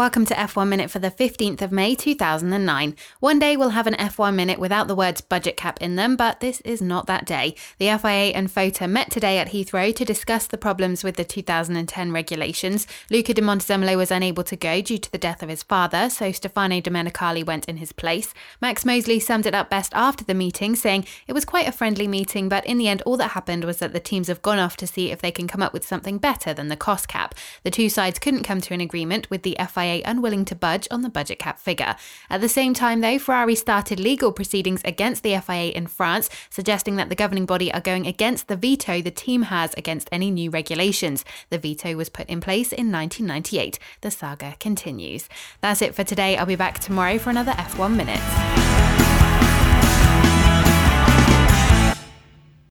Welcome to F1 Minute for the 15th of May 2009. One day we'll have an F1 Minute without the words budget cap in them, but this is not that day. The FIA and FOTA met today at Heathrow to discuss the problems with the 2010 regulations. Luca Di Montezemolo was unable to go due to the death of his father, so Stefano Domenicali went in his place. Max Mosley summed it up best after the meeting, saying it was quite a friendly meeting, but in the end all that happened was that the teams have gone off to see if they can come up with something better than the cost cap. The two sides couldn't come to an agreement, with the FIA unwilling to budge on the budget cap figure. At the same time, though, Ferrari started legal proceedings against the FIA in France, suggesting that the governing body are going against the veto the team has against any new regulations. The veto was put in place in 1998. The saga continues. That's it for today. I'll be back tomorrow for another F1 Minute.